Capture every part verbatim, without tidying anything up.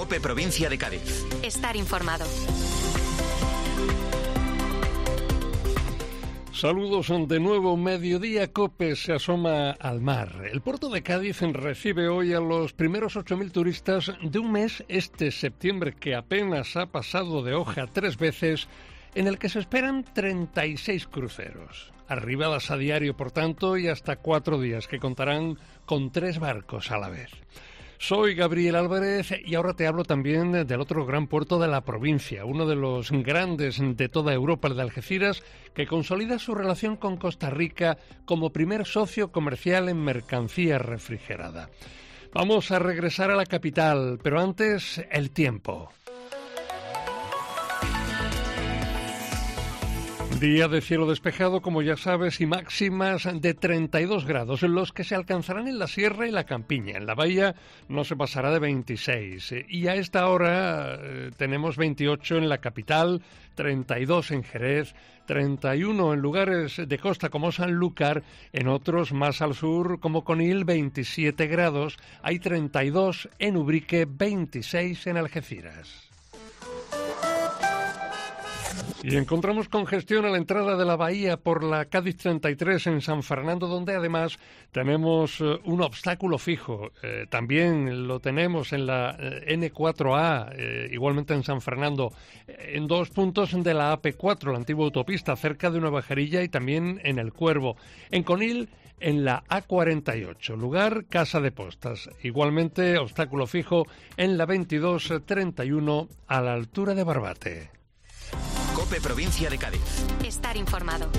COPE Provincia de Cádiz. Estar informado. Saludos de nuevo. Mediodía COPE se asoma al mar. El puerto de Cádiz recibe hoy a los primeros ocho mil turistas de un mes, este septiembre, que apenas ha pasado de hoja tres veces, en el que se esperan treinta y seis cruceros. Arribadas a diario, por tanto, y hasta cuatro días, que contarán con tres barcos a la vez. Soy Gabriel Álvarez y ahora te hablo también del otro gran puerto de la provincia, uno de los grandes de toda Europa, el de Algeciras, que consolida su relación con Costa Rica como primer socio comercial en mercancía refrigerada. Vamos a regresar a la capital, pero antes el tiempo. Día de cielo despejado, como ya sabes, y máximas de treinta y dos grados, los que se alcanzarán en la Sierra y la Campiña. En la Bahía no se pasará de veintiséis. Y a esta hora eh, tenemos veintiocho en la capital, treinta y dos en Jerez, treinta y uno en lugares de costa como Sanlúcar, en otros más al sur como Conil, veintisiete grados. Hay treinta y dos en Ubrique, veintiséis en Algeciras. Y encontramos congestión a la entrada de la bahía por la Cádiz treinta y tres en San Fernando, donde además tenemos uh, un obstáculo fijo. Eh, también lo tenemos en la eh, ene cuatro a, eh, igualmente en San Fernando, eh, en dos puntos de la a pe cuatro, la antigua autopista, cerca de una bajerilla, y también en El Cuervo. En Conil, en la a cuarenta y ocho, lugar Casa de Postas. Igualmente, obstáculo fijo en la veintidós treinta y uno, a la altura de Barbate. COPE Provincia de Cádiz. Estar informado.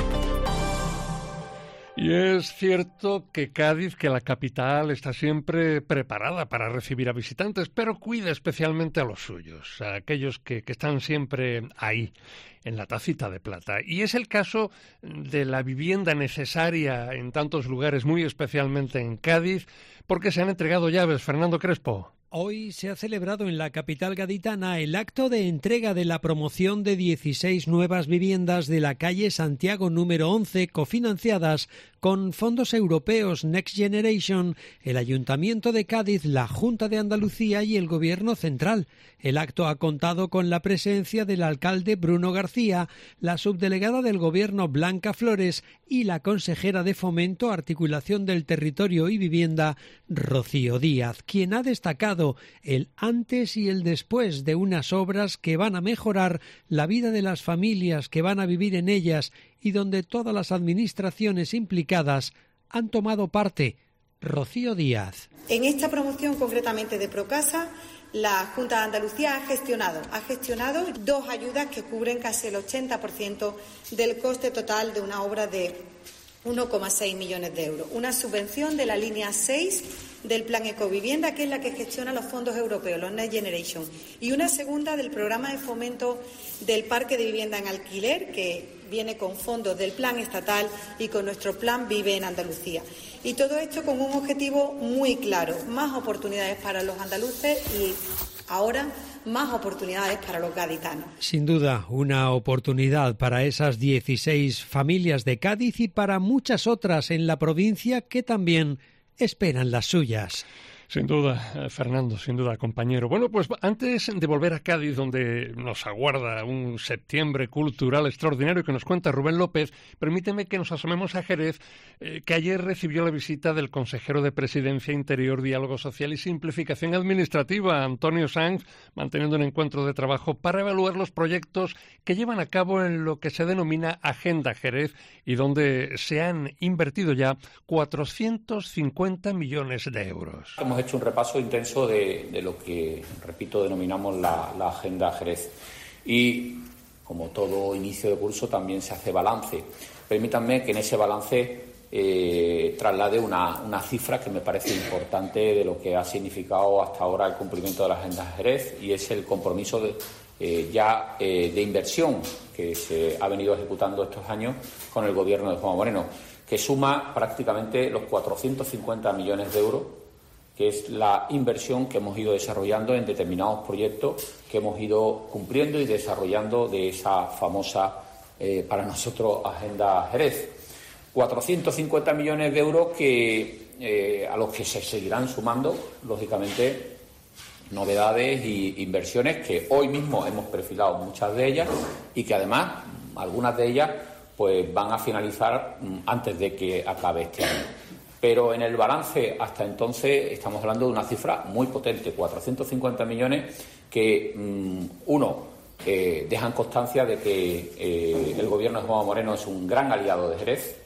Y es cierto que Cádiz, que la capital, está siempre preparada para recibir a visitantes, pero cuida especialmente a los suyos, a aquellos que, que están siempre ahí, en la tacita de plata. Y es el caso de la vivienda necesaria en tantos lugares, muy especialmente en Cádiz, porque se han entregado llaves. Fernando Crespo. Hoy se ha celebrado en la capital gaditana el acto de entrega de la promoción de dieciséis nuevas viviendas de la calle Santiago número once, cofinanciadas con fondos europeos Next Generation, el Ayuntamiento de Cádiz, la Junta de Andalucía y el Gobierno Central. El acto ha contado con la presencia del alcalde Bruno García, la subdelegada del Gobierno Blanca Flores y la consejera de Fomento, Articulación del Territorio y Vivienda, Rocío Díaz, quien ha destacado el antes y el después de unas obras que van a mejorar la vida de las familias que van a vivir en ellas y donde todas las administraciones implicadas han tomado parte. Rocío Díaz. En esta promoción concretamente de Procasa, la Junta de Andalucía ha gestionado, ha gestionado dos ayudas que cubren casi el ochenta por ciento del coste total de una obra de uno coma seis millones de euros. Una subvención de la línea seis del Plan Ecovivienda, que es la que gestiona los fondos europeos, los Next Generation, y una segunda del programa de fomento del parque de vivienda en alquiler, que viene con fondos del Plan Estatal y con nuestro Plan Vive en Andalucía. Y todo esto con un objetivo muy claro: más oportunidades para los andaluces y ahora más oportunidades para los gaditanos. Sin duda, una oportunidad para esas dieciséis familias de Cádiz y para muchas otras en la provincia que también esperan las suyas. Sin duda, Fernando, sin duda, compañero. Bueno, pues antes de volver a Cádiz, donde nos aguarda un septiembre cultural extraordinario que nos cuenta Rubén López, permíteme que nos asomemos a Jerez, eh, que ayer recibió la visita del consejero de Presidencia, Interior, Diálogo Social y Simplificación Administrativa, Antonio Sanz, manteniendo un encuentro de trabajo para evaluar los proyectos que llevan a cabo en lo que se denomina Agenda Jerez y donde se han invertido ya cuatrocientos cincuenta millones de euros. Hemos hecho un repaso intenso de, de lo que, repito, denominamos la, la Agenda Jerez. Y, como todo inicio de curso, también se hace balance. Permítanme que en ese balance eh, traslade una, una cifra que me parece importante de lo que ha significado hasta ahora el cumplimiento de la Agenda Jerez, y es el compromiso de, eh, ya eh, de inversión que se ha venido ejecutando estos años con el Gobierno de Juanma Moreno, que suma prácticamente los cuatrocientos cincuenta millones de euros, que es la inversión que hemos ido desarrollando en determinados proyectos que hemos ido cumpliendo y desarrollando de esa famosa, eh, para nosotros, Agenda Jerez. cuatrocientos cincuenta millones de euros que, eh, a los que se seguirán sumando, lógicamente, novedades e inversiones que hoy mismo hemos perfilado muchas de ellas y que además algunas de ellas pues van a finalizar antes de que acabe este año. Pero en el balance hasta entonces estamos hablando de una cifra muy potente, cuatrocientos cincuenta millones que, um, uno, eh, dejan constancia de que eh, el gobierno de Juanma Moreno es un gran aliado de Jerez.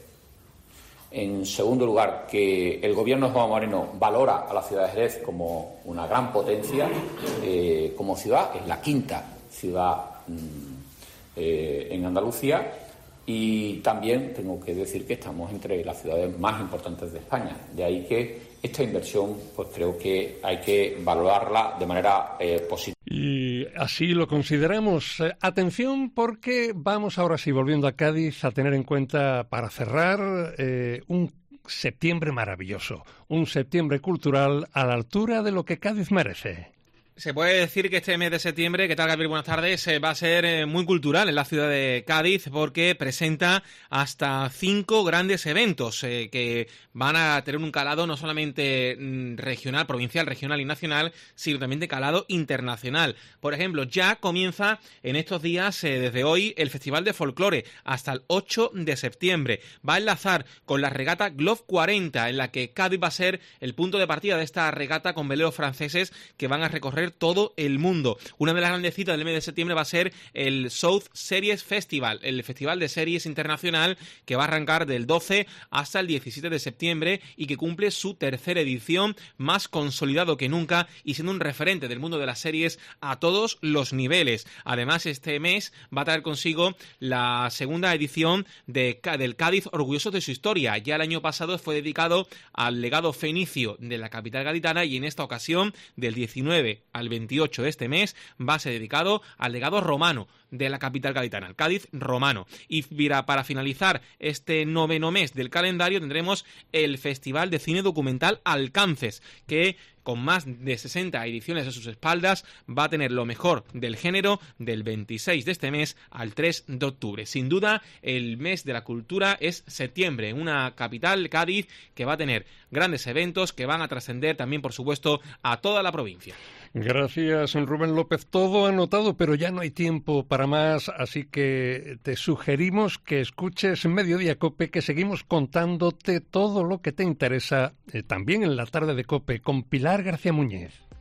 En segundo lugar, que el gobierno de Juanma Moreno valora a la ciudad de Jerez como una gran potencia, eh, como ciudad, es la quinta ciudad um, eh, en Andalucía. Y también tengo que decir que estamos entre las ciudades más importantes de España. De ahí que esta inversión, pues creo que hay que valorarla de manera eh, positiva. Y así lo consideramos. Eh, atención, porque vamos ahora sí, volviendo a Cádiz, a tener en cuenta, para cerrar, eh, un septiembre maravilloso. Un septiembre cultural a la altura de lo que Cádiz merece. Se puede decir que este mes de septiembre, ¿qué tal, Gabriel? Buenas tardes, eh, va a ser eh, muy cultural en la ciudad de Cádiz porque presenta hasta cinco grandes eventos eh, que van a tener un calado no solamente mm, regional, provincial, regional y nacional, sino también de calado internacional. Por ejemplo, ya comienza en estos días, eh, desde hoy, el Festival de Folclore hasta el ocho de septiembre. Va a enlazar con la regata Globe cuarenta, en la que Cádiz va a ser el punto de partida de esta regata con veleros franceses que van a recorrer todo el mundo. Una de las grandes citas del mes de septiembre va a ser el South Series Festival, el Festival de Series Internacional que va a arrancar del doce hasta el diecisiete de septiembre y que cumple su tercera edición, más consolidado que nunca y siendo un referente del mundo de las series a todos los niveles. Además, este mes va a traer consigo la segunda edición de, del Cádiz Orgulloso de su historia. Ya el año pasado fue dedicado al legado fenicio de la capital gaditana y en esta ocasión, del diecinueve al veintiocho de este mes, va a ser dedicado al legado romano de la capital gaditana, el Cádiz romano. Y mira, para finalizar este noveno mes del calendario tendremos el Festival de Cine Documental Alcances, que con más de sesenta ediciones a sus espaldas va a tener lo mejor del género del veintiséis de este mes al tres de octubre. Sin duda, el mes de la cultura es septiembre, una capital, Cádiz, que va a tener grandes eventos que van a trascender también, por supuesto, a toda la provincia. Gracias, Rubén López. Todo anotado, pero ya no hay tiempo para más, así que te sugerimos que escuches Mediodía COPE, que seguimos contándote todo lo que te interesa, eh, también en la tarde de COPE, con Pilar García Muñez.